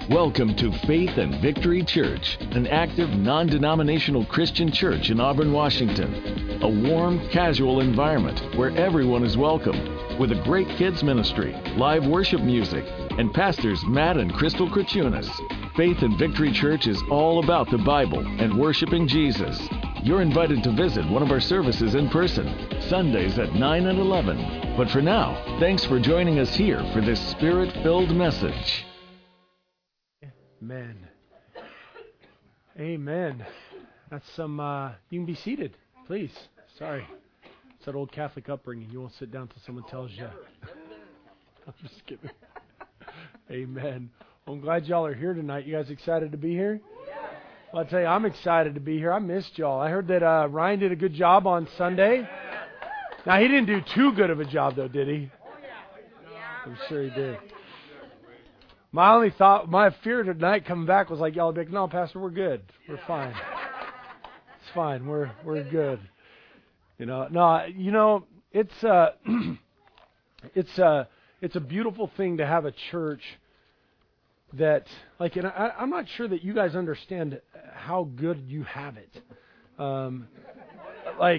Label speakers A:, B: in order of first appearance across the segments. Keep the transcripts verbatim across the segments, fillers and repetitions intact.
A: Welcome to Faith and Victory Church, an active, non-denominational Christian church in Auburn, Washington. A warm, casual environment where everyone is welcome, with a great kids ministry, live worship music, and pastors Matt and Crystal Krachunas. Faith and Victory Church is all about the Bible and worshiping Jesus. You're invited to visit one of our services in person, Sundays at nine and eleven. But for now, thanks for joining us here for this Spirit-filled message.
B: Amen. Amen. That's some, uh, you can be seated, please. Sorry. It's that old Catholic upbringing. You won't sit down until someone tells you. I'm just kidding. Amen. Well, I'm glad y'all are here tonight. You guys excited to be here? Well, I'll tell you, I'm excited to be here. I missed y'all. I heard that uh, Ryan did a good job on Sunday. Now, he didn't do too good of a job, though, did he? I'm sure he did. My only thought, my fear tonight coming back was like, y'all be like, no, Pastor, we're good. We're fine. It's fine. We're we're good. You know, no, you know, it's uh, it's uh, it's a beautiful thing to have a church that, like, and I, I'm not sure that you guys understand how good you have it. Um, like,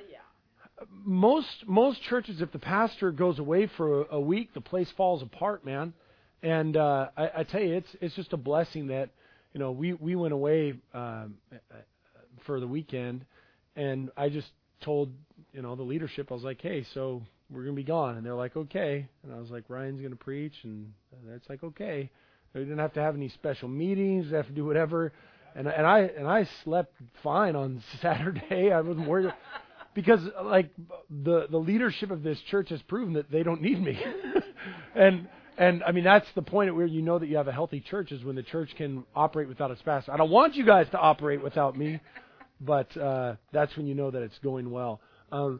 B: most most churches, if the pastor goes away for a, a week, the place falls apart, man. And uh, I, I tell you, it's it's just a blessing that, you know, we, we went away um, for the weekend, and I just told, you know, the leadership, I was like, hey, so we're going to be gone. And they're like, okay. And I was like, Ryan's going to preach, and that's like, okay. We didn't have to have any special meetings, didn't have to do whatever. And, and I and I slept fine on Saturday. I wasn't worried. Because, like, the, the leadership of this church has proven that they don't need me. and... And, I mean, that's the point at where you know that you have a healthy church is when the church can operate without its pastor. I don't want you guys to operate without me, but uh, that's when you know that it's going well. Um,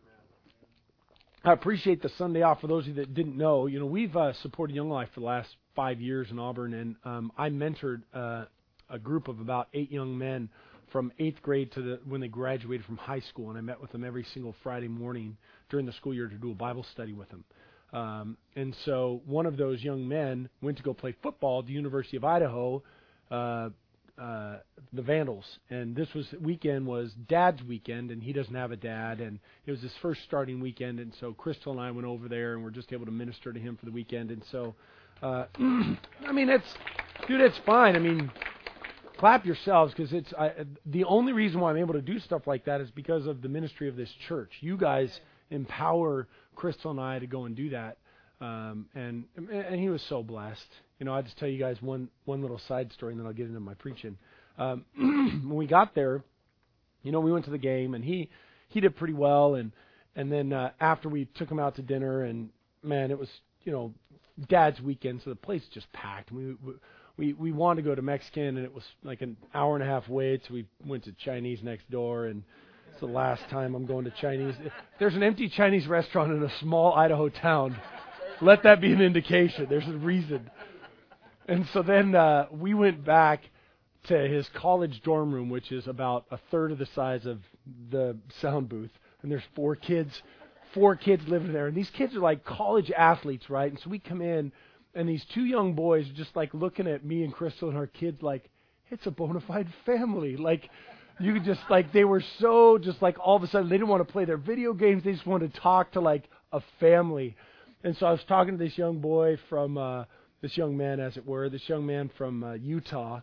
B: I appreciate the Sunday off. For those of you that didn't know, you know, we've uh, supported Young Life for the last five years in Auburn, and um, I mentored uh, a group of about eight young men from eighth grade to the, when they graduated from high school, and I met with them every single Friday morning during the school year to do a Bible study with them. Um, and so one of those young men went to go play football at the University of Idaho, uh, uh, the Vandals. And this was weekend was Dad's weekend, and he doesn't have a dad. And it was his first starting weekend. And so Crystal and I went over there, and we're just able to minister to him for the weekend. And so, uh, I mean, it's, dude, it's fine. I mean, clap yourselves, because it's I, the only reason why I'm able to do stuff like that is because of the ministry of this church. You guys empower Crystal and I to go and do that, um, and and he was so blessed. You know, I'll just tell you guys one one little side story, and then I'll get into my preaching. Um, when we got there, you know, we went to the game, and he he did pretty well, and and then uh, after we took him out to dinner, and man, it was, you know, Dad's weekend, so the place was just packed. We we we wanted to go to Mexican, and it was like an hour and a half wait, so we went to Chinese next door, and it's the last time I'm going to Chinese. If there's an empty Chinese restaurant in a small Idaho town, let that be an indication. There's a reason. And so then uh, we went back to his college dorm room, which is about a third of the size of the sound booth. And there's four kids, four kids living there. And these kids are like college athletes, right? And so we come in, and these two young boys are just like looking at me and Crystal and our kids like, it's a bona fide family. Like, you could just, like, they were so just, like, all of a sudden, they didn't want to play their video games. They just wanted to talk to, like, a family. And so I was talking to this young boy from, uh, this young man, as it were, this young man from uh, Utah.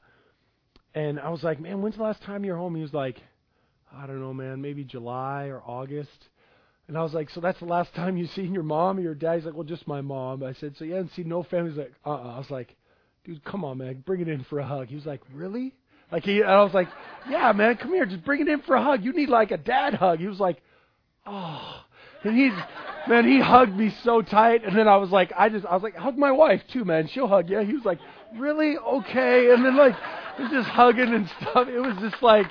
B: And I was like, man, when's the last time you were home? He was like, I don't know, man, maybe July or August. And I was like, so that's the last time you've seen your mom or your dad? He's like, well, just my mom. I said, so you haven't seen no family? He's like, uh-uh. I was like, dude, come on, man, bring it in for a hug. He was like, really? Like, he, I was like, yeah, man, come here, just bring it in for a hug. You need, like, a dad hug. He was like, oh. And he's, man, he hugged me so tight. And then I was like, I just, I was like, hug my wife, too, man. She'll hug you. He was like, really? Okay. And then, like, he was just hugging and stuff. It was just like,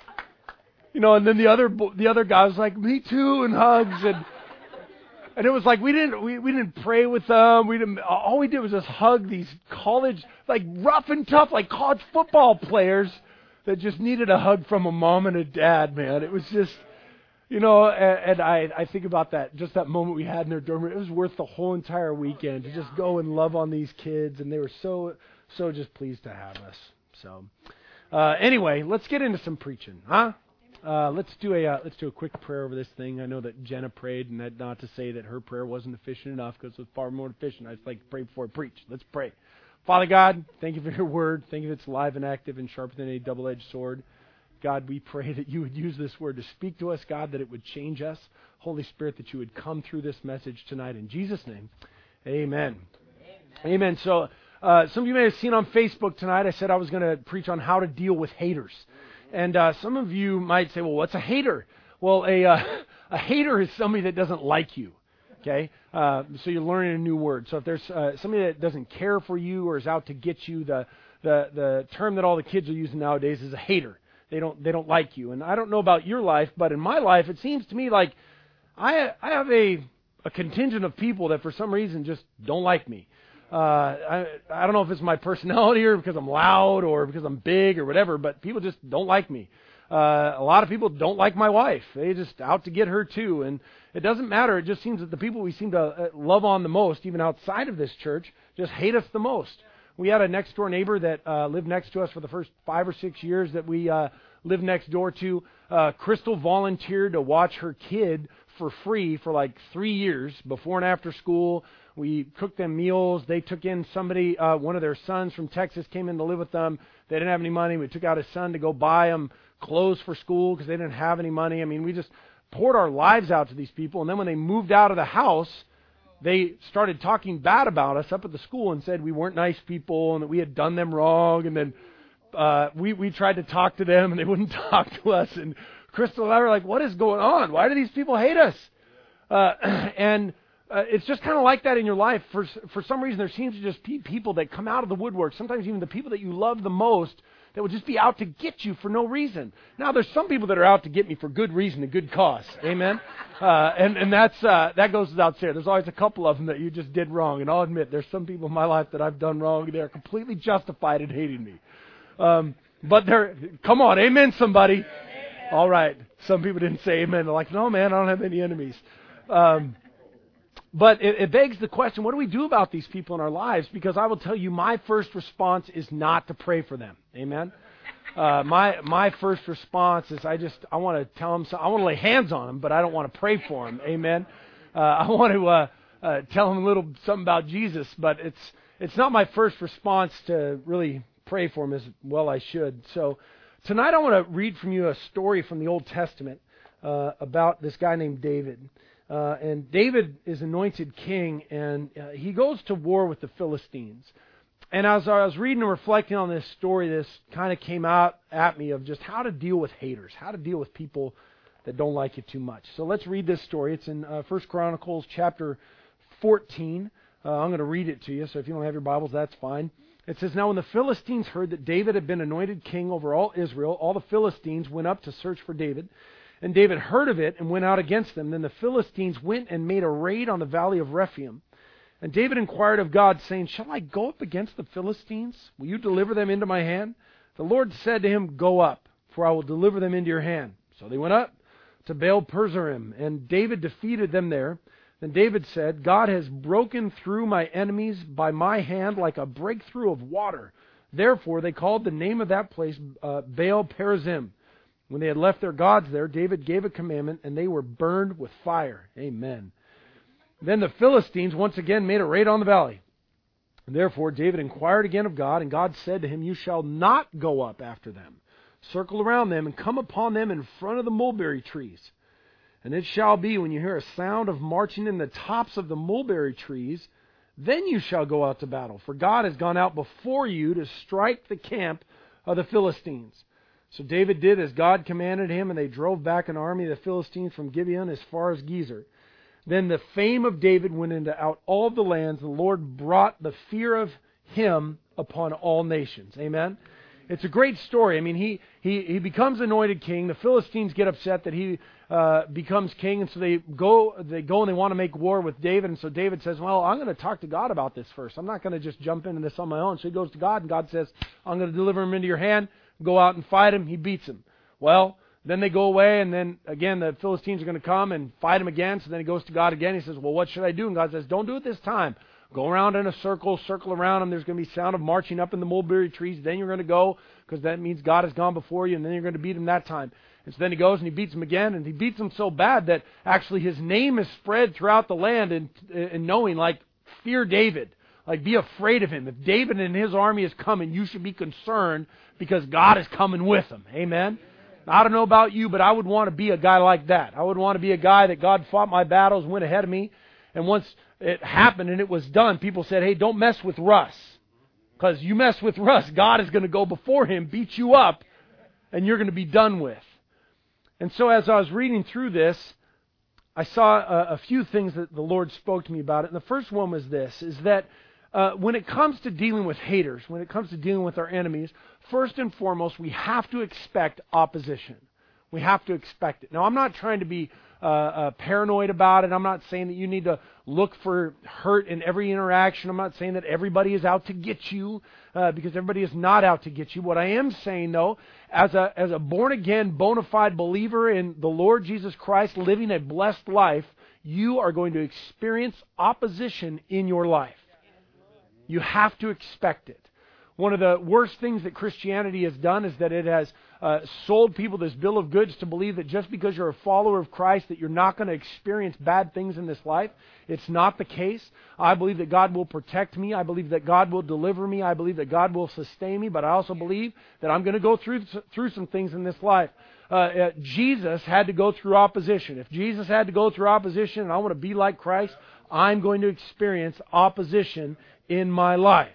B: you know, and then the other, the other guy was like, me too, and hugs. And, and it was like, we didn't, we, we didn't pray with them. We didn't, all we did was just hug these college, like, rough and tough, like college football players that just needed a hug from a mom and a dad, man. It was just, You know, and, and I, I think about that, just that moment we had in their dorm room. It was worth the whole entire weekend to just go and love on these kids, and they were so, so just pleased to have us. So, uh, anyway, let's get into some preaching, huh? Uh, let's do a uh, let's do a quick prayer over this thing. I know that Jenna prayed, and that not to say that her prayer wasn't efficient enough, because it was far more efficient. I just like to pray before I preach. Let's pray. Father God, thank you for your word. Thank you that it's live and active and sharper than a double-edged sword. God, we pray that you would use this word to speak to us, God, that it would change us. Holy Spirit, that you would come through this message tonight. In Jesus' name, amen. Amen. Amen. So uh, some of you may have seen on Facebook tonight, I said I was going to preach on how to deal with haters. And uh, some of you might say, well, what's a hater? Well, a, uh, a hater is somebody that doesn't like you. Okay? Uh, so you're learning a new word. So if there's uh, somebody that doesn't care for you or is out to get you, the, the, the term that all the kids are using nowadays is a hater. They don't they don't like you. And I don't know about your life, but in my life, it seems to me like I I have a a contingent of people that for some reason just don't like me. Uh, I I don't know if it's my personality or because I'm loud or because I'm big or whatever, but people just don't like me. Uh, a lot of people don't like my wife. They just out to get her too. And it doesn't matter. It just seems that the people we seem to love on the most, even outside of this church, just hate us the most. We had a next door neighbor that uh, lived next to us for the first five or six years that we uh, lived next door to. Uh, Crystal volunteered to watch her kid for free for like three years before and after school. We cooked them meals. They took in somebody, uh, one of their sons from Texas came in to live with them. They didn't have any money. We took out his son to go buy them clothes for school because they didn't have any money. I mean, we just poured our lives out to these people. And then when they moved out of the house, they started talking bad about us up at the school and said we weren't nice people and that we had done them wrong. And then uh, we, we tried to talk to them and they wouldn't talk to us. And Crystal and I were like, what is going on? Why do these people hate us? Uh, and uh, it's just kind of like that in your life. For, for some reason, there seems to just be people that come out of the woodwork, sometimes even the people that you love the most, that would just be out to get you for no reason. Now, there's some people that are out to get me for good reason and good cause. Amen? Uh, and and that's uh, that goes without saying. There's always a couple of them that you just did wrong. And I'll admit, there's some people in my life that I've done wrong. They're completely justified in hating me. Um, but they're, come on, amen, somebody. Amen. All right. Some people didn't say amen. They're like, no, man, I don't have any enemies. Um, but it, it begs the question, what do we do about these people in our lives? Because I will tell you, my first response is not to pray for them. Amen? Uh, my my first response is I just, I want to tell them, so, I want to lay hands on them, but I don't want to pray for them. Amen? Uh, I want to uh, uh, tell them a little something about Jesus, but it's it's not my first response to really pray for them as well I should. So tonight I want to read from you a story from the Old Testament uh, about this guy named David. Uh, and David is anointed king, and uh, he goes to war with the Philistines. And as I was reading and reflecting on this story, this kind of came out at me of just how to deal with haters, how to deal with people that don't like you too much. So let's read this story. It's in uh, First Chronicles chapter fourteen. Uh, I'm going to read it to you, so if you don't have your Bibles, that's fine. It says, "Now when the Philistines heard that David had been anointed king over all Israel, all the Philistines went up to search for David. And David heard of it and went out against them. Then the Philistines went and made a raid on the valley of Rephaim. And David inquired of God, saying, Shall I go up against the Philistines? Will you deliver them into my hand? The Lord said to him, Go up, for I will deliver them into your hand. So they went up to Baal Perazim, and David defeated them there. Then David said, God has broken through my enemies by my hand like a breakthrough of water. Therefore they called the name of that place uh, Baal Perazim. When they had left their gods there, David gave a commandment, and they were burned with fire." Amen. Then the Philistines once again made a raid on the valley. Therefore David inquired again of God, and God said to him, You shall not go up after them. Circle around them, and come upon them in front of the mulberry trees. And it shall be, when you hear a sound of marching in the tops of the mulberry trees, then you shall go out to battle. For God has gone out before you to strike the camp of the Philistines. So David did as God commanded him, and they drove back an army of the Philistines from Gibeon as far as Gezer. Then the fame of David went into out all the lands. The Lord brought the fear of him upon all nations. Amen? It's a great story. I mean, he, he, he becomes anointed king. The Philistines get upset that he uh, becomes king, and so they go they go and they want to make war with David. And so David says, well, I'm going to talk to God about this first. I'm not going to just jump into this on my own. So he goes to God, and God says, I'm going to deliver him into your hand. Go out and fight him. He beats him. Well, Then they go away, and then again the Philistines are going to come and fight him again. So then he goes to God again. He says, well, what should I do? And God says, don't do it this time. Go around in a circle, circle around them. There's going to be sound of marching up in the mulberry trees. Then you're going to go, because that means God has gone before you, and then you're going to beat him that time. And so then he goes and he beats him again, and he beats him so bad that actually his name is spread throughout the land, and, and knowing, like, fear David. Like, be afraid of him. If David and his army is coming, you should be concerned because God is coming with him. Amen? I don't know about you, but I would want to be a guy like that. I would want to be a guy that God fought my battles, went ahead of me, and once it happened and it was done, people said, hey, don't mess with Russ. Because you mess with Russ, God is going to go before him, beat you up, and you're going to be done with. And so as I was reading through this, I saw a, a few things that the Lord spoke to me about it. And the first one was this, is that uh, when it comes to dealing with haters, when it comes to dealing with our enemies, first and foremost, we have to expect opposition. We have to expect it. Now, I'm not trying to be uh, uh, paranoid about it. I'm not saying that you need to look for hurt in every interaction. I'm not saying that everybody is out to get you, uh, because everybody is not out to get you. What I am saying, though, as a as a born-again, bona fide believer in the Lord Jesus Christ, living a blessed life, you are going to experience opposition in your life. You have to expect it. One of the worst things that Christianity has done is that it has uh, sold people this bill of goods to believe that just because you're a follower of Christ that you're not going to experience bad things in this life. It's not the case. I believe that God will protect me. I believe that God will deliver me. I believe that God will sustain me. But I also believe that I'm going to go through through some things in this life. Uh, uh, Jesus had to go through opposition. If Jesus had to go through opposition and I want to be like Christ, I'm going to experience opposition in my life.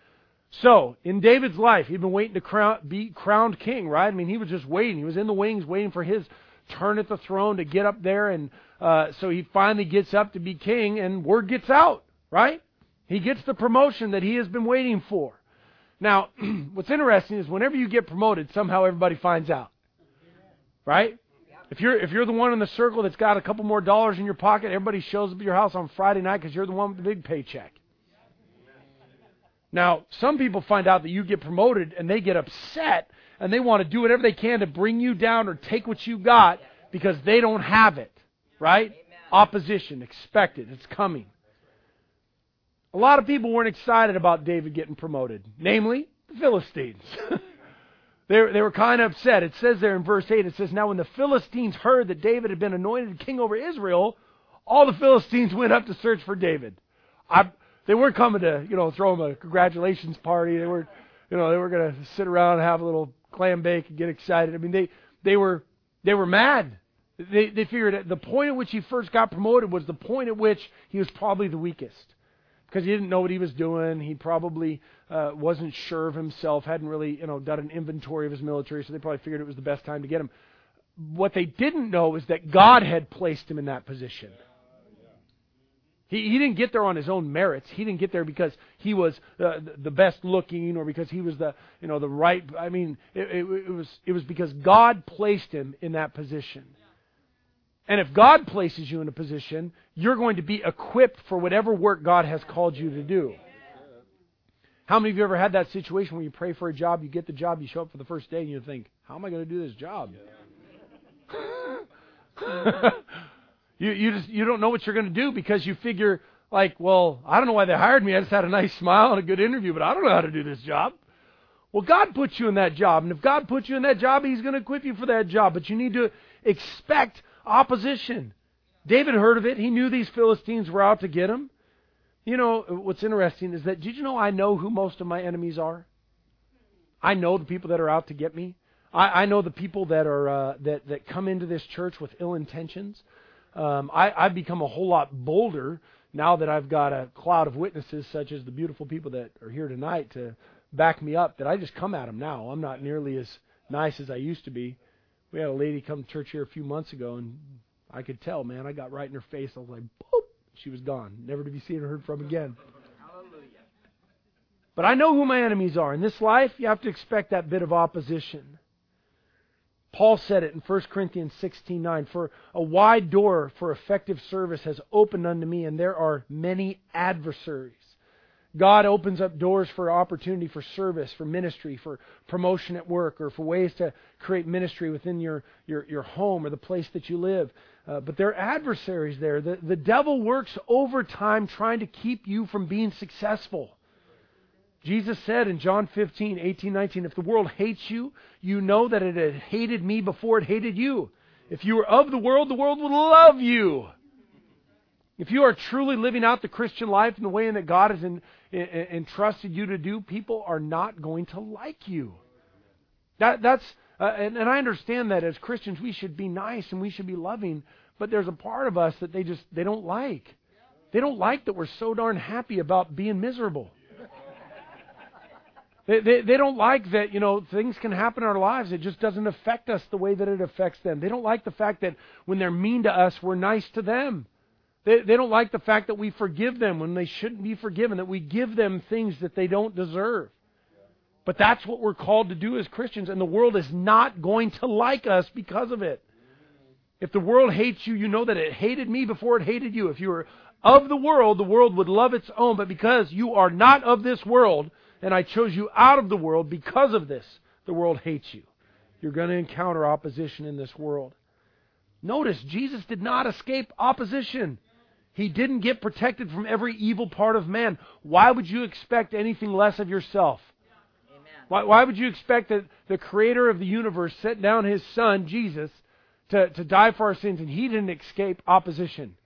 B: So, in David's life, he'd been waiting to crown, be crowned king, right? I mean, he was just waiting. He was in the wings waiting for his turn at the throne to get up there. And uh, so he finally gets up to be king, and word gets out, right? He gets the promotion that he has been waiting for. Now, what's interesting is whenever you get promoted, somehow everybody finds out, right? If you're if you're the one in the circle that's got a couple more dollars in your pocket, everybody shows up at your house on Friday night because you're the one with the big paycheck. Now, some people find out that you get promoted and they get upset and they want to do whatever they can to bring you down or take what you got because they don't have it, right? Amen. Opposition, expect it, it's coming. A lot of people weren't excited about David getting promoted, namely the Philistines. they, they were kind of upset. It says there in verse eight, it says, now when the Philistines heard that David had been anointed king over Israel, all the Philistines went up to search for David. I They weren't coming to, you know, throw him a congratulations party. They were, you know, they were going to sit around and have a little clam bake and get excited. I mean, they they were they were mad. They they figured that the point at which he first got promoted was the point at which he was probably the weakest because he didn't know what he was doing. He probably uh, wasn't sure of himself, hadn't really, you know, done an inventory of his military, so they probably figured it was the best time to get him. What they didn't know is that God had placed him in that position. He, he didn't get there on his own merits. He didn't get there because he was uh, the best looking or because he was the you know the right. I mean, it, it, it was it was because God placed him in that position. And if God places you in a position, you're going to be equipped for whatever work God has called you to do. How many of you ever had that situation where you pray for a job, you get the job, you show up for the first day, and you think, "How am I going to do this job?" You you just you don't know what you're going to do because you figure like, well, I don't know why they hired me. I just had a nice smile and a good interview, but I don't know how to do this job. Well, God put you in that job, and if God put you in that job, He's going to equip you for that job. But you need to expect opposition. David heard of it. He knew these Philistines were out to get him. You know, what's interesting is that, did you know I know who most of my enemies are? I know the people that are out to get me. I, I know the people that are uh, that that come into this church with ill intentions. Um, I, I've become a whole lot bolder now that I've got a cloud of witnesses, such as the beautiful people that are here tonight, to back me up, that I just come at them now. I'm not nearly as nice as I used to be. We had a lady come to church here a few months ago, and I could tell, man, I got right in her face. I was like, boop, she was gone, never to be seen or heard from again. Hallelujah. But I know who my enemies are. In this life, you have to expect that bit of opposition. Paul said it in First Corinthians sixteen nine, for a wide door for effective service has opened unto me, and there are many adversaries. God opens up doors for opportunity for service, for ministry, for promotion at work, or for ways to create ministry within your, your, your home or the place that you live. Uh, but there are adversaries there. The, the devil works overtime trying to keep you from being successful. Jesus said in John fifteen, eighteen, nineteen, if the world hates you, you know that it had hated me before it hated you. If you were of the world, the world would love you. If you are truly living out the Christian life in the way that God has in, in, entrusted you to do, people are not going to like you. That, that's uh, and, and I understand that as Christians we should be nice and we should be loving, but there's a part of us that they just they don't like. They don't like that we're so darn happy about being miserable. They, they, they don't like that, you know, things can happen in our lives. It just doesn't affect us the way that it affects them. They don't like the fact that when they're mean to us, we're nice to them. They, they don't like the fact that we forgive them when they shouldn't be forgiven, that we give them things that they don't deserve. But that's what we're called to do as Christians, and the world is not going to like us because of it. If the world hates you, you know that it hated me before it hated you. If you were of the world, the world would love its own, but because you are not of this world, and I chose you out of the world, because of this, the world hates you. You're going to encounter opposition in this world. Notice, Jesus did not escape opposition. He didn't get protected from every evil part of man. Why would you expect anything less of yourself? Amen. Why, why would you expect that the creator of the universe set down his son, Jesus, to, to die for our sins, and he didn't escape opposition?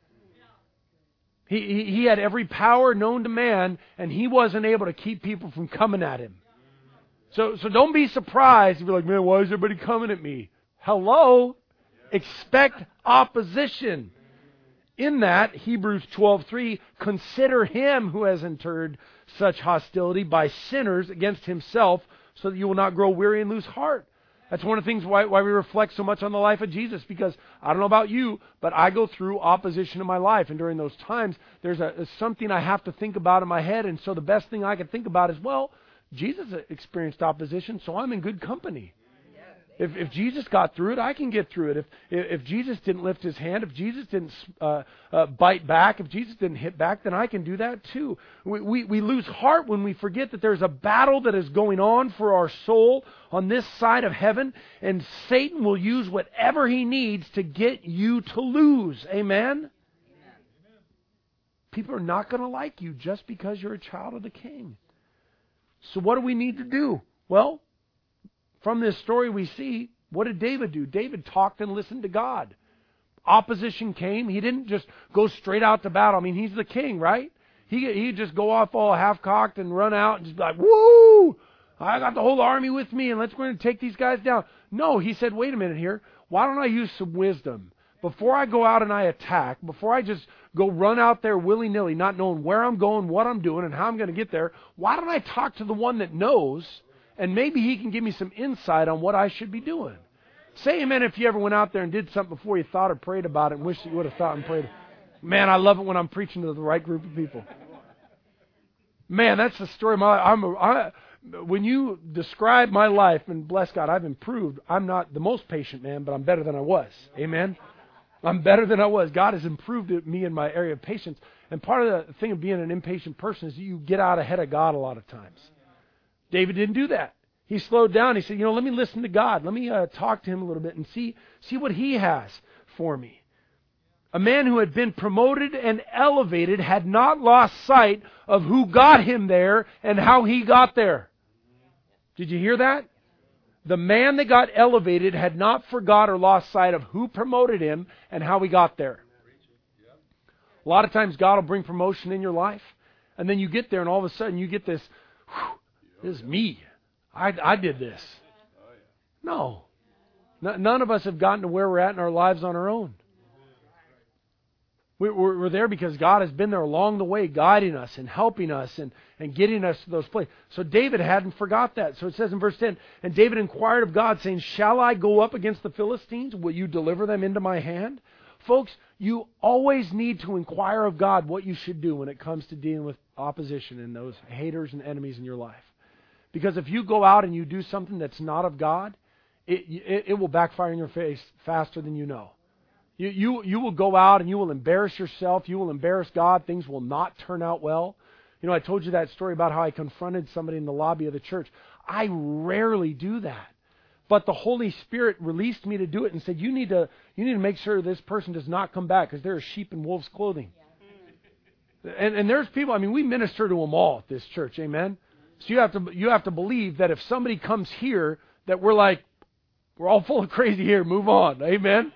B: He, he, he had every power known to man, and he wasn't able to keep people from coming at him. So, so don't be surprised if you're like, man, why is everybody coming at me? Hello? Expect opposition. In that, Hebrews twelve three, consider him who has incurred such hostility by sinners against himself, so that you will not grow weary and lose heart. That's one of the things why, why we reflect so much on the life of Jesus, because I don't know about you, but I go through opposition in my life, and during those times, there's a, there's something I have to think about in my head, and so the best thing I can think about is, well, Jesus experienced opposition, so I'm in good company. If, if Jesus got through it, I can get through it. If, if Jesus didn't lift his hand, if Jesus didn't uh, uh, bite back, if Jesus didn't hit back, then I can do that too. We, we, we lose heart when we forget that there's a battle that is going on for our soul on this side of heaven, and Satan will use whatever he needs to get you to lose. Amen? Amen. People are not going to like you just because you're a child of the King. So what do we need to do? Well, from this story we see, what did David do? David talked and listened to God. Opposition came. He didn't just go straight out to battle. I mean, he's the king, right? He he'd just go off all half-cocked and run out and just be like, woo! I got the whole army with me, and let's go and take these guys down. No, he said, wait a minute here. Why don't I use some wisdom? Before I go out and I attack, before I just go run out there willy-nilly, not knowing where I'm going, what I'm doing, and how I'm going to get there, why don't I talk to the one that knows, and maybe he can give me some insight on what I should be doing. Say amen if you ever went out there and did something before you thought or prayed about it and wished you would have thought and prayed. Man, I love it when I'm preaching to the right group of people. Man, that's the story of my life. I'm a, I, when you describe my life, and bless God, I've improved. I'm not the most patient man, but I'm better than I was. Amen? I'm better than I was. God has improved me in my area of patience. And part of the thing of being an impatient person is you get out ahead of God a lot of times. David didn't do that. He slowed down. He said, you know, let me listen to God. Let me uh, talk to him a little bit and see, see what he has for me. A man who had been promoted and elevated had not lost sight of who got him there and how he got there. Did you hear that? The man that got elevated had not forgot or lost sight of who promoted him and how he got there. A lot of times God will bring promotion in your life, and then you get there and all of a sudden you get this, whew, this is me. I, I did this. No. N- none of us have gotten to where we're at in our lives on our own. We, we're, we're there because God has been there along the way, guiding us and helping us and, and getting us to those places. So David hadn't forgot that. So it says in verse ten, and David inquired of God, saying, shall I go up against the Philistines? Will you deliver them into my hand? Folks, you always need to inquire of God what you should do when it comes to dealing with opposition and those haters and enemies in your life. Because if you go out and you do something that's not of God, it, it, it will backfire in your face faster than you know. You, you, you will go out and you will embarrass yourself. You will embarrass God. Things will not turn out well. You know, I told you that story about how I confronted somebody in the lobby of the church. I rarely do that. But the Holy Spirit released me to do it and said, you need to you need to make sure this person does not come back because they're a sheep in wolf's clothing. Yeah. And, and there's people, I mean, we minister to them all at this church, amen? So you have to you have to believe that if somebody comes here, that we're like, we're all full of crazy here, move on, amen?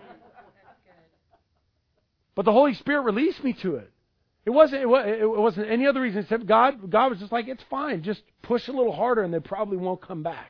B: But the Holy Spirit released me to it. It wasn't, it wasn't any other reason except God, God was just like, it's fine, just push a little harder and they probably won't come back.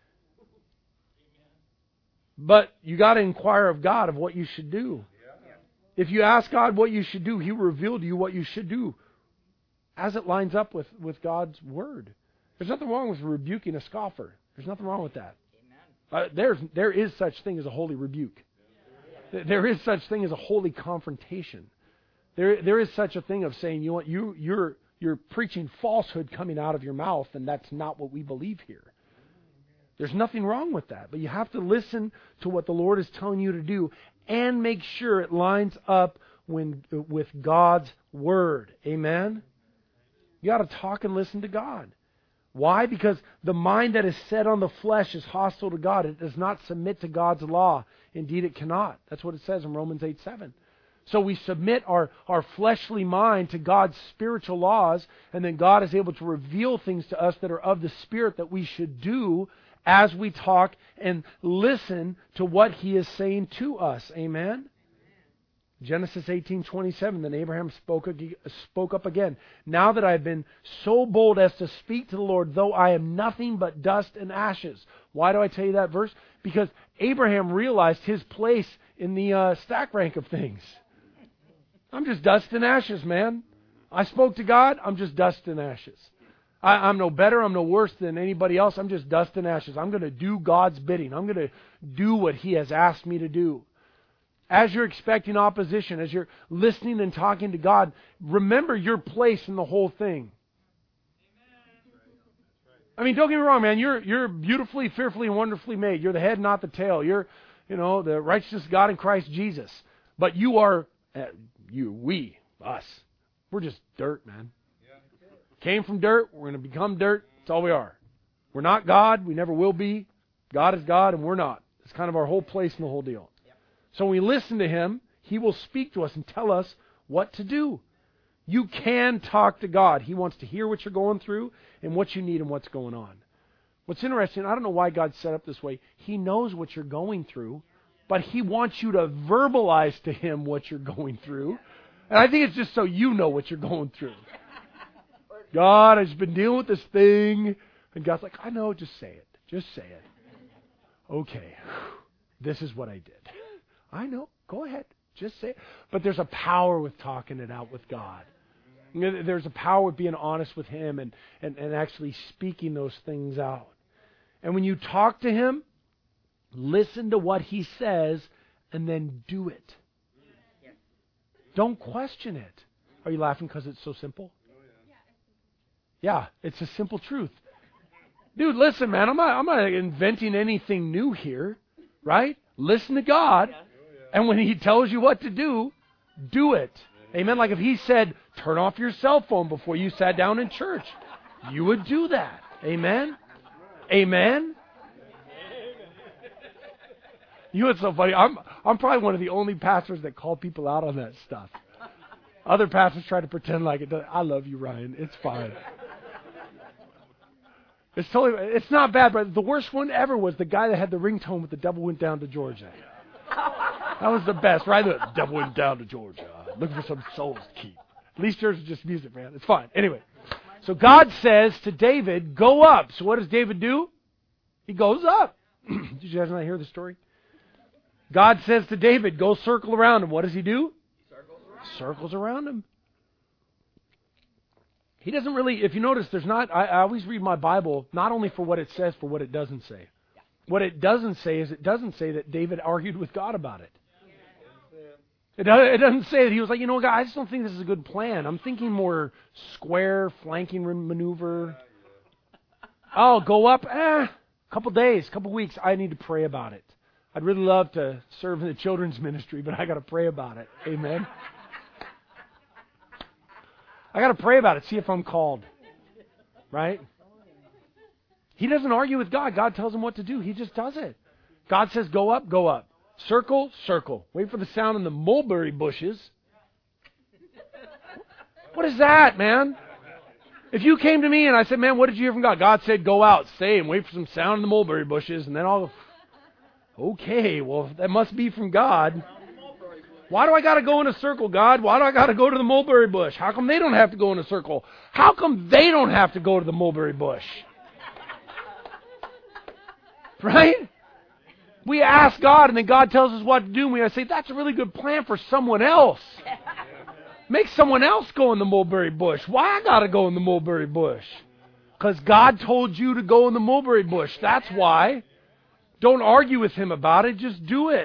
B: But you got to inquire of God of what you should do. If you ask God what you should do, He will reveal to you what you should do as it lines up with, with God's Word. There's nothing wrong with rebuking a scoffer. There's nothing wrong with that. Uh, there's, there is such thing as a holy rebuke. There is such thing as a holy confrontation. There, there is such a thing of saying, you know what, you, you're, you're preaching falsehood coming out of your mouth, and that's not what we believe here. There's nothing wrong with that, but you have to listen to what the Lord is telling you to do and make sure it lines up when, with God's Word. Amen? You got to talk and listen to God. Why? Because the mind that is set on the flesh is hostile to God. It does not submit to God's law. Indeed, it cannot. That's what it says in Romans eight seven. So we submit our, our fleshly mind to God's spiritual laws, and then God is able to reveal things to us that are of the Spirit that we should do as we talk and listen to what He is saying to us. Amen? Genesis eighteen twenty-seven, then Abraham spoke, spoke up again. Now that I have been so bold as to speak to the Lord, though I am nothing but dust and ashes. Why do I tell you that verse? Because Abraham realized his place in the uh, stack rank of things. I'm just dust and ashes, man. I spoke to God, I'm just dust and ashes. I, I'm no better, I'm no worse than anybody else. I'm just dust and ashes. I'm going to do God's bidding. I'm going to do what He has asked me to do. As you're expecting opposition, as you're listening and talking to God, remember your place in the whole thing. I mean, don't get me wrong, man. You're you're beautifully, fearfully, and wonderfully made. You're the head, not the tail. You're, you know, the righteous God in Christ Jesus. But you are, uh, you, we, us. We're just dirt, man. Came from dirt. We're going to become dirt. That's all we are. We're not God. We never will be. God is God, and we're not. It's kind of our whole place in the whole deal. So when we listen to Him, He will speak to us and tell us what to do. You can talk to God. He wants to hear what you're going through and what you need and what's going on. What's interesting, I don't know why God's set up this way. He knows what you're going through, but He wants you to verbalize to Him what you're going through. And I think it's just so you know what you're going through. God, I've just been dealing with this thing. And God's like, I know, just say it. Just say it. Okay, this is what I did. I know, go ahead. Just say it. But there's a power with talking it out with God. There's a power with being honest with Him and, and, and actually speaking those things out. And when you talk to Him, listen to what He says and then do it. Don't question it. Are you laughing because it's so simple? Yeah, it's a simple truth. Dude, listen, man, I'm not, I'm not inventing anything new here, right? Listen to God, and when He tells you what to do, do it. Amen? Like if He said, turn off your cell phone before you sat down in church, you would do that. Amen? Amen? You know what's so funny? I'm, I'm probably one of the only pastors that call people out on that stuff. Other pastors try to pretend like it does. I love you, Ryan. It's fine. It's totally, it's not bad, but the worst one ever was the guy that had the ringtone with the devil went down to Georgia. That was the best, right? The devil went down to Georgia. Looking for some souls to keep. At least yours is just music, man. It's fine. Anyway, so God says to David, go up. So what does David do? He goes up. Did you guys not hear the story? God says to David, go circle around him. What does he do? He circles around, circles around him. He doesn't really, if you notice, there's not, I, I always read my Bible, not only for what it says, for what it doesn't say. Yeah. What it doesn't say is it doesn't say that David argued with God about it. It, it doesn't say that he was like, you know, God, I just don't think this is a good plan. I'm thinking more square, flanking maneuver. Oh, go up, eh, couple days, couple weeks, I need to pray about it. I'd really love to serve in the children's ministry, but I got to pray about it. Amen. I got to pray about it, see if I'm called. Right? He doesn't argue with God. God tells him what to do. He just does it. God says, go up, go up. Circle, circle. Wait for the sound in the mulberry bushes. What is that, man? If you came to me and I said, man, what did you hear from God? God said, go out, stay, and wait for some sound in the mulberry bushes, and then I'll... Okay, well, that must be from God. Why do I got to go in a circle, God? Why do I got to go to the mulberry bush? How come they don't have to go in a circle? How come they don't have to go to the mulberry bush? Right? We ask God, and then God tells us what to do, and we say, that's a really good plan for someone else. Make someone else go in the mulberry bush. Why I got to go in the mulberry bush? Because God told you to go in the mulberry bush. That's why. Don't argue with Him about it. Just do it.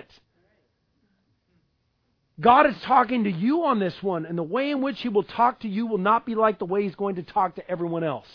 B: God is talking to you on this one, and the way in which He will talk to you will not be like the way He's going to talk to everyone else.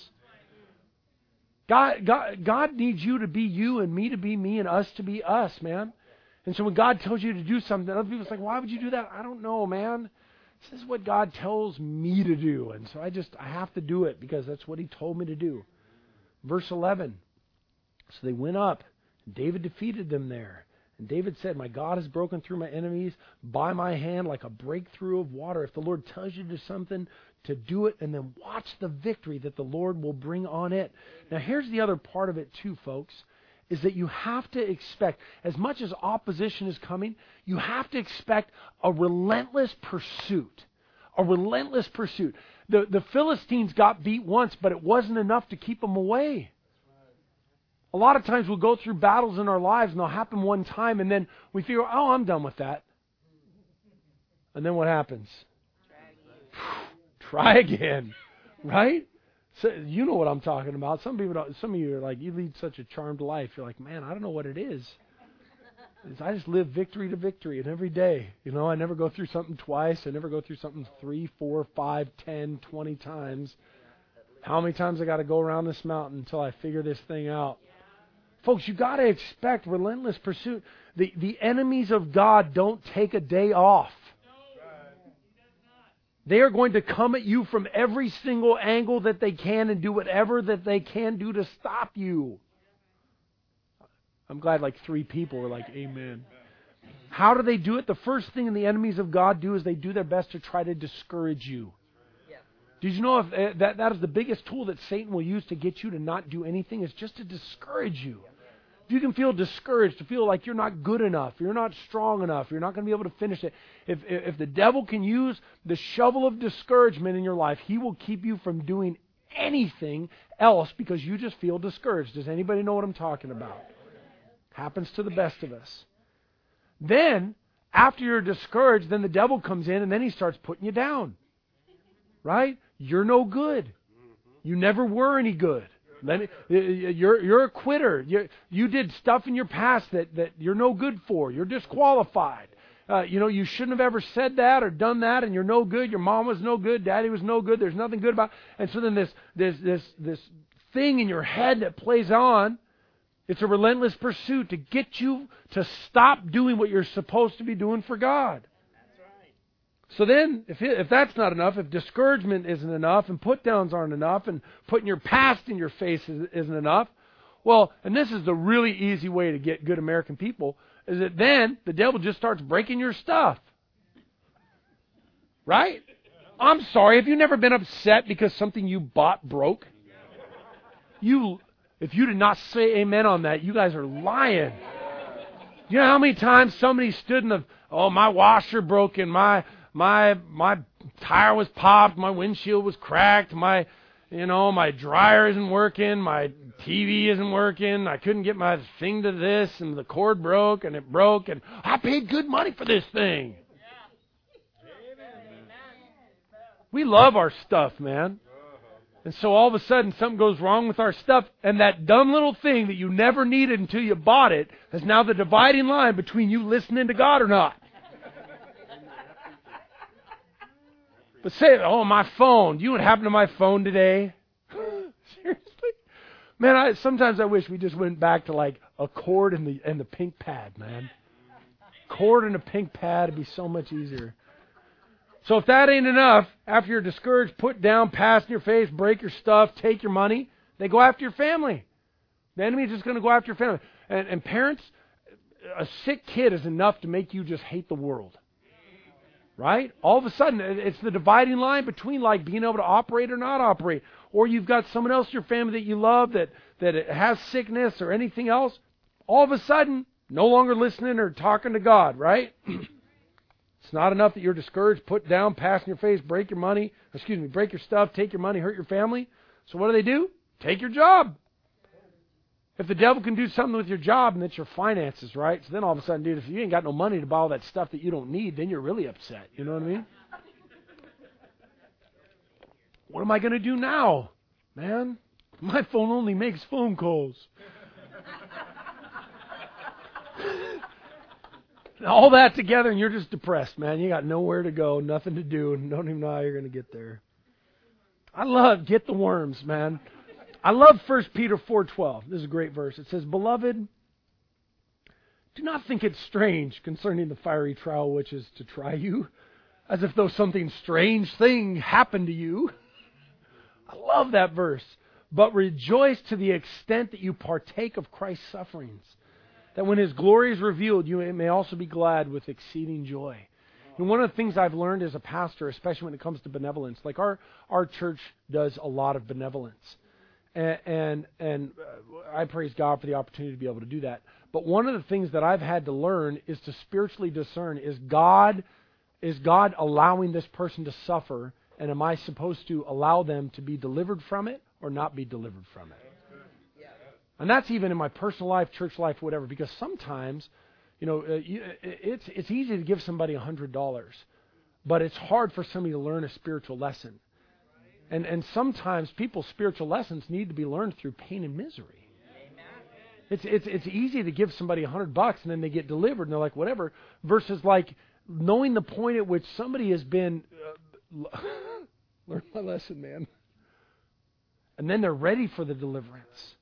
B: God, God, God needs you to be you and me to be me and us to be us, man. And so when God tells you to do something, other people are like, why would you do that? I don't know, man. This is what God tells me to do. And so I just, I have to do it because that's what He told me to do. Verse eleven. So they went up. And David defeated them there. And David said, my God has broken through my enemies by my hand like a breakthrough of water. If the Lord tells you to do something, to do it, and then watch the victory that the Lord will bring on it. Now here's the other part of it too, folks, is that you have to expect, as much as opposition is coming, you have to expect a relentless pursuit. A relentless pursuit. The, the Philistines got beat once, but it wasn't enough to keep them away. A lot of times we'll go through battles in our lives and they'll happen one time and then we figure, oh, I'm done with that. And then what happens? Try again. Try again. Right? So, you know what I'm talking about. Some people don't, some of you are like, you lead such a charmed life. You're like, man, I don't know what it is. It's, I just live victory to victory and every day. You know, I never go through something twice. I never go through something three, four, five, ten, twenty times. How many times I got to go around this mountain until I figure this thing out? Folks, you got to expect relentless pursuit. The, the enemies of God don't take a day off. They are going to come at you from every single angle that they can and do whatever that they can do to stop you. I'm glad like three people were like, amen. How do they do it? The first thing the enemies of God do is they do their best to try to discourage you. Did you know if uh, that that is the biggest tool that Satan will use to get you to not do anything is just to discourage you. If you can feel discouraged, to feel like you're not good enough, you're not strong enough, you're not going to be able to finish it. If, if if the devil can use the shovel of discouragement in your life, he will keep you from doing anything else because you just feel discouraged. Does anybody know what I'm talking about? Happens to the best of us. Then, after you're discouraged, then the devil comes in and then he starts putting you down. Right? You're no good. You never were any good. Let me, you're you're a quitter. You you did stuff in your past that, that you're no good for. You're disqualified. Uh, you know, you shouldn't have ever said that or done that, and you're no good. Your mom was no good. Daddy was no good. There's nothing good about it. And so then this this this this thing in your head that plays on, it's a relentless pursuit to get you to stop doing what you're supposed to be doing for God. So then, if if that's not enough, if discouragement isn't enough, and put-downs aren't enough, and putting your past in your face isn't enough, well, and this is the really easy way to get good American people, is that then the devil just starts breaking your stuff. Right? I'm sorry, have you never been upset because something you bought broke? You, if you did not say amen on that, you guys are lying. You know how many times somebody stood in the, oh, my washer broken, my... My my tire was popped, my windshield was cracked, my you know, my dryer isn't working, my T V isn't working, I couldn't get my thing to this, and the cord broke, and it broke, and I paid good money for this thing. We love our stuff, man. And so all of a sudden something goes wrong with our stuff, and that dumb little thing that you never needed until you bought it is now the dividing line between you listening to God or not. But say, oh, my phone. Do you know what happened to my phone today? Seriously? Man, I sometimes I wish we just went back to like a cord and the and the pink pad, man. Cord and a pink pad would be so much easier. So if that ain't enough, after you're discouraged, put down, pass in your face, break your stuff, take your money, they go after your family. The enemy's just going to go after your family. And, and parents, a sick kid is enough to make you just hate the world. Right? All of a sudden, it's the dividing line between like being able to operate or not operate. Or you've got someone else in your family that you love that, that has sickness or anything else. All of a sudden, no longer listening or talking to God, right? It's not enough that you're discouraged, put down, pass in your face, break your money, excuse me, break your stuff, take your money, hurt your family. So what do they do? Take your job. If the devil can do something with your job and that's your finances, right? So then all of a sudden, dude, if you ain't got no money to buy all that stuff that you don't need, then you're really upset. You know what I mean? What am I going to do now? Man, my phone only makes phone calls. All that together and you're just depressed, man. You got nowhere to go, nothing to do, and don't even know how you're going to get there. I love, get the worms, man. I love First Peter four twelve. This is a great verse. It says, Beloved, do not think it strange concerning the fiery trial which is to try you, as if though something strange thing happened to you. I love that verse. But rejoice to the extent that you partake of Christ's sufferings, that when His glory is revealed, you may also be glad with exceeding joy. And one of the things I've learned as a pastor, especially when it comes to benevolence, like our, our church does a lot of benevolence. And, and, and I praise God for the opportunity to be able to do that. But one of the things that I've had to learn is to spiritually discern, is God, is God allowing this person to suffer, and am I supposed to allow them to be delivered from it or not be delivered from it? And that's even in my personal life, church life, whatever, because sometimes, you know, uh, you, it's it's easy to give somebody one hundred dollars, but it's hard for somebody to learn a spiritual lesson. And and sometimes people's spiritual lessons need to be learned through pain and misery. It's it's it's easy to give somebody one hundred bucks and then they get delivered and they're like, whatever, versus like knowing the point at which somebody has been, uh, learn my lesson, man. And then they're ready for the deliverance.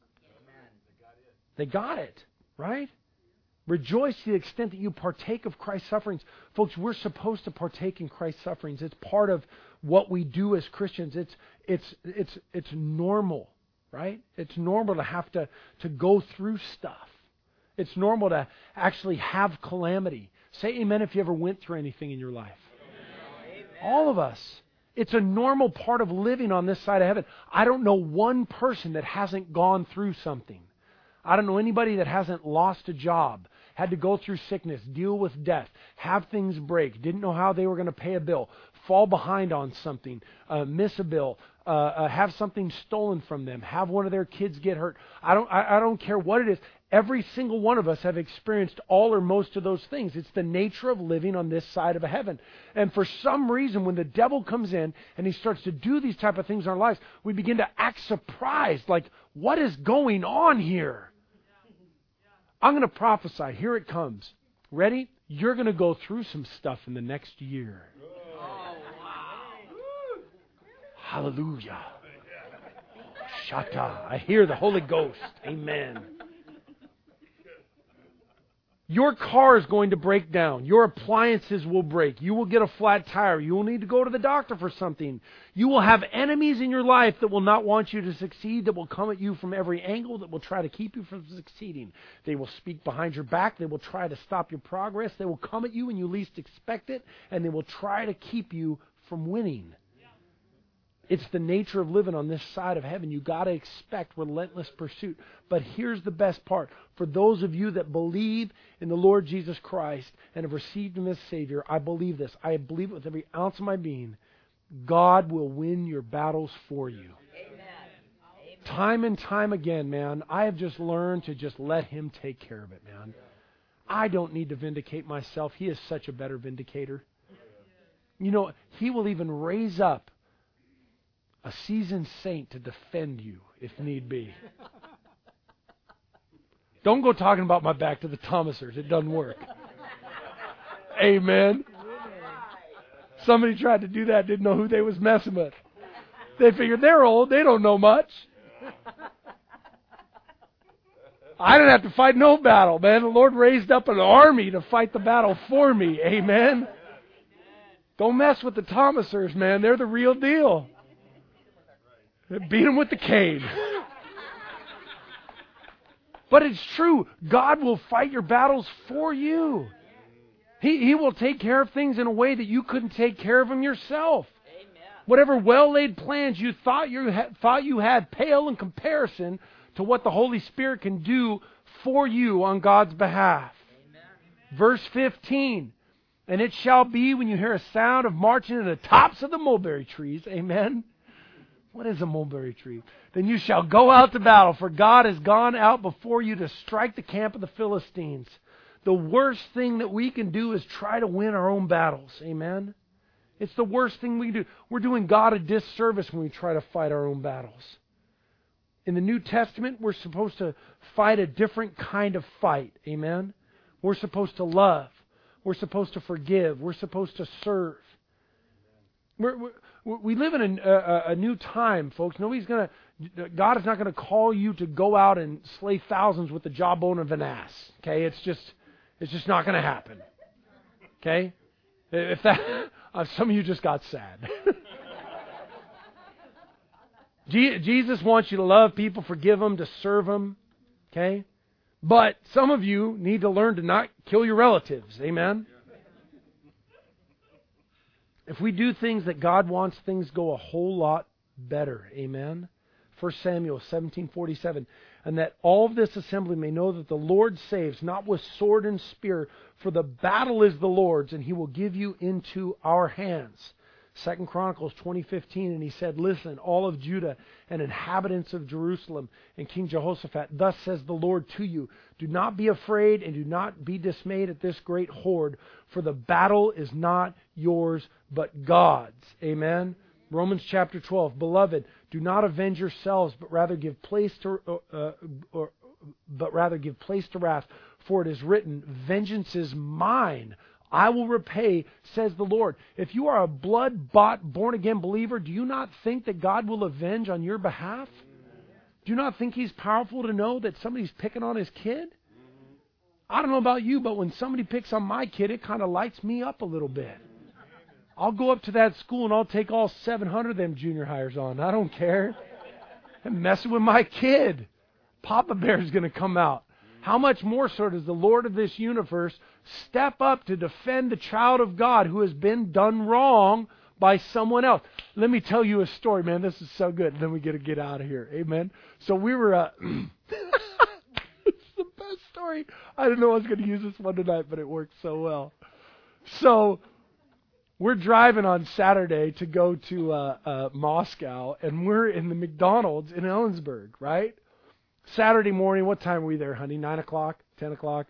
B: They got it, right? Rejoice to the extent that you partake of Christ's sufferings. Folks, we're supposed to partake in Christ's sufferings. It's part of what we do as Christians. It's it's it's it's normal, right? It's normal to have to, to go through stuff. It's normal to actually have calamity. Say amen if you ever went through anything in your life. Amen. All of us. It's a normal part of living on this side of heaven. I don't know one person that hasn't gone through something. I don't know anybody that hasn't lost a job, had to go through sickness, deal with death, have things break, didn't know how they were going to pay a bill, fall behind on something, uh, miss a bill, uh, uh, have something stolen from them, have one of their kids get hurt. I don't, I, I don't care what it is. Every single one of us have experienced all or most of those things. It's the nature of living on this side of heaven. And for some reason, when the devil comes in and he starts to do these type of things in our lives, we begin to act surprised, like, what is going on here? I'm going to prophesy. Here it comes. Ready? You're going to go through some stuff in the next year. Oh, wow. Hallelujah. Shata. I hear the Holy Ghost. Amen. Your car is going to break down. Your appliances will break. You will get a flat tire. You will need to go to the doctor for something. You will have enemies in your life that will not want you to succeed, that will come at you from every angle, that will try to keep you from succeeding. They will speak behind your back. They will try to stop your progress. They will come at you when you least expect it, and they will try to keep you from winning. It's the nature of living on this side of heaven. You got to expect relentless pursuit. But here's the best part. For those of you that believe in the Lord Jesus Christ and have received Him as Savior, I believe this. I believe it with every ounce of my being. God will win your battles for you. Amen. Time and time again, man, I have just learned to just let Him take care of it, man. I don't need to vindicate myself. He is such a better vindicator. You know, He will even raise up a seasoned saint to defend you if need be. Don't go talking about my back to the Thomasers. It doesn't work. Amen. Somebody tried to do that, didn't know who they was messing with. They figured they're old. They don't know much. I didn't have to fight no battle, man. The Lord raised up an army to fight the battle for me. Amen. Don't mess with the Thomasers, man. They're the real deal. Beat them with the cane. But it's true. God will fight your battles for you. He, he will take care of things in a way that you couldn't take care of them yourself. Amen. Whatever well-laid plans you thought you ha- thought you had pale in comparison to what the Holy Spirit can do for you on God's behalf. Amen. Verse fifteen. And it shall be when you hear a sound of marching in the tops of the mulberry trees. Amen. What is a mulberry tree? Then you shall go out to battle, for God has gone out before you to strike the camp of the Philistines. The worst thing that we can do is try to win our own battles. Amen? It's the worst thing we can do. We're doing God a disservice when we try to fight our own battles. In the New Testament, we're supposed to fight a different kind of fight. Amen? We're supposed to love. We're supposed to forgive. We're supposed to serve. We're, we're, we live in a, a, a new time, folks. Nobody's going to, God is not going to call you to go out and slay thousands with the jawbone of an ass. Okay, it's just, it's just not going to happen. Okay, if that, uh, some of you just got sad. Jesus wants you to love people, forgive them, to serve them. Okay, but some of you need to learn to not kill your relatives. Amen. If we do things that God wants, things go a whole lot better. Amen. First Samuel seventeen forty-seven. And that all of this assembly may know that the Lord saves, not with sword and spear, for the battle is the Lord's, and He will give you into our hands. Second Chronicles twenty fifteen, and he said, listen, all of Judah and inhabitants of Jerusalem and King Jehoshaphat, thus says the Lord to you, do not be afraid and do not be dismayed at this great horde, for the battle is not yours, but God's. Amen. Romans chapter twelve, beloved, do not avenge yourselves, but rather give place to, uh, or, but rather give place to wrath, for it is written, vengeance is mine. I will repay, says the Lord. If you are a blood-bought, born-again believer, do you not think that God will avenge on your behalf? Do you not think He's powerful to know that somebody's picking on His kid? I don't know about you, but when somebody picks on my kid, it kind of lights me up a little bit. I'll go up to that school and I'll take all seven hundred of them junior hires on. I don't care. I'm messing with my kid. Papa Bear's going to come out. How much more so does the Lord of this universe step up to defend the child of God who has been done wrong by someone else? Let me tell you a story, man. This is so good. Then we get to get out of here. Amen. So we were, uh, it's the best story. I didn't know I was going to use this one tonight, but it worked so well. So we're driving on Saturday to go to uh, uh, Moscow, and we're in the McDonald's in Ellensburg, right? Saturday morning, what time were we there, honey? Nine o'clock? Ten o'clock?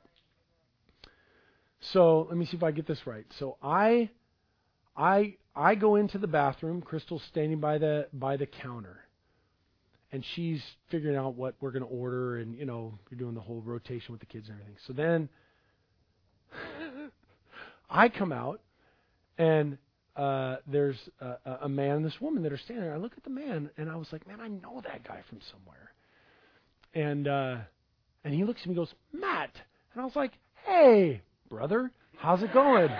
B: So let me see if I get this right. So I, I, I go into the bathroom. Crystal's standing by the by the counter, and she's figuring out what we're going to order, and you know, you're doing the whole rotation with the kids and everything. So then I come out, and uh, there's a, a man and this woman that are standing there. I look at the man, and I was like, man, I know that guy from somewhere. And uh, and he looks at me and goes, Matt. And I was like, hey, brother, how's it going?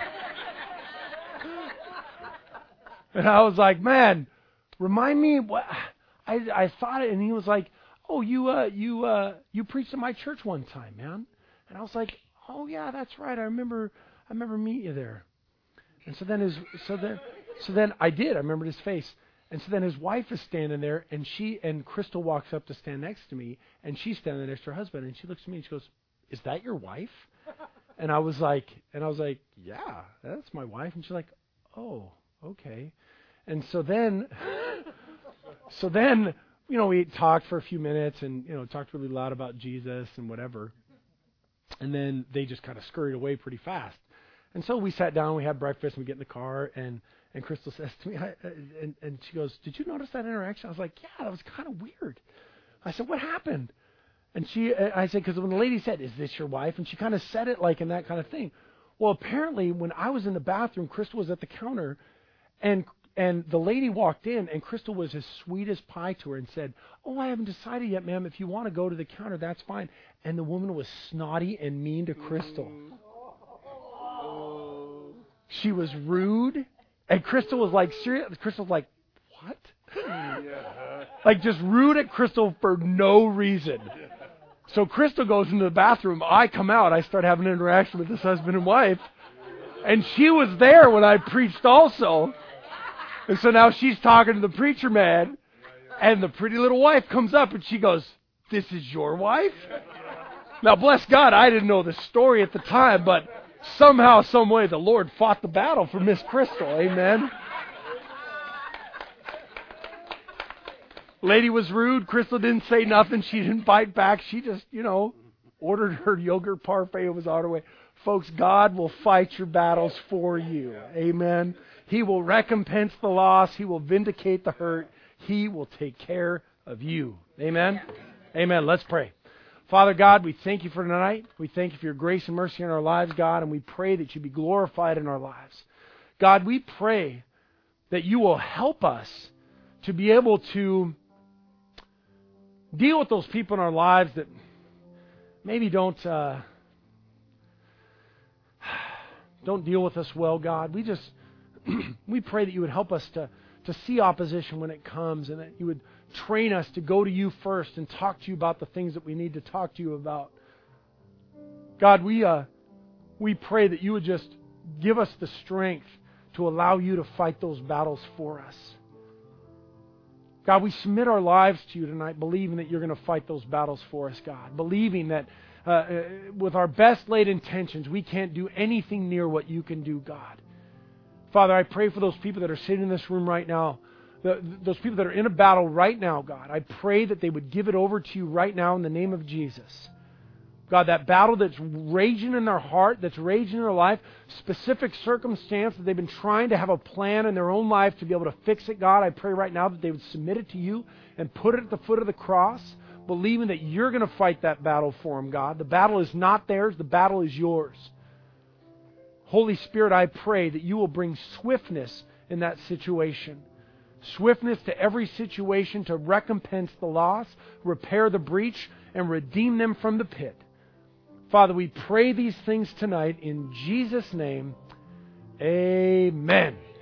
B: And I was like, man, remind me what I I thought it. And he was like, oh, you uh you uh you preached at my church one time, man. And I was like, oh yeah, that's right. I remember I remember meeting you there. And so then his so then so then I did. I remembered his face. And so then his wife is standing there, and she and Crystal walks up to stand next to me, and she's standing there next to her husband, and she looks at me and she goes, "Is that your wife?" And I was like, and I was like, "Yeah, that's my wife." And she's like, "Oh, okay." And so then, so then, you know, we talked for a few minutes, and you know, talked really loud about Jesus and whatever. And then they just kind of scurried away pretty fast. And so we sat down, we had breakfast, and we get in the car, and. And Crystal says to me, I, and, and she goes, did you notice that interaction? I was like, yeah, that was kind of weird. I said, what happened? And she, I said, because when the lady said, is this your wife? And she kind of said it like in that kind of thing. Well, apparently when I was in the bathroom, Crystal was at the counter, and and the lady walked in, and Crystal was as sweet as pie to her and said, oh, I haven't decided yet, ma'am. If you want to go to the counter, that's fine. And the woman was snotty and mean to Crystal. She was rude. And Crystal was like, serious. Crystal's like, what? Like just rude at Crystal for no reason. So Crystal goes into the bathroom. I come out. I start having an interaction with this husband and wife. And she was there when I preached also. And so now she's talking to the preacher man. And the pretty little wife comes up and she goes, this is your wife? Now, bless God, I didn't know the story at the time, but somehow, some way, the Lord fought the battle for Miss Crystal. Amen. Lady was rude. Crystal didn't say nothing. She didn't bite back. She just, you know, ordered her yogurt parfait and was on her way. Folks, God will fight your battles for you. Amen. He will recompense the loss. He will vindicate the hurt. He will take care of you. Amen. Amen. Let's pray. Father God, we thank you for tonight. We thank you for your grace and mercy in our lives, God, and we pray that you be glorified in our lives. God, we pray that you will help us to be able to deal with those people in our lives that maybe don't uh, don't deal with us well, God. We just we pray that you would help us to, to see opposition when it comes, and that you would train us to go to you first and talk to you about the things that we need to talk to you about. God, we uh, we pray that you would just give us the strength to allow you to fight those battles for us. God, we submit our lives to you tonight, believing that you're going to fight those battles for us, God. Believing that uh, with our best laid intentions, we can't do anything near what you can do, God. Father, I pray for those people that are sitting in this room right now, the, those people that are in a battle right now, God. I pray that they would give it over to you right now in the name of Jesus. God, that battle that's raging in their heart, that's raging in their life, specific circumstance that they've been trying to have a plan in their own life to be able to fix it, God, I pray right now that they would submit it to you and put it at the foot of the cross, believing that you're going to fight that battle for them, God. The battle is not theirs, the battle is yours. Holy Spirit, I pray that you will bring swiftness in that situation. Swiftness to every situation to recompense the loss, repair the breach, and redeem them from the pit. Father, we pray these things tonight in Jesus' name. Amen.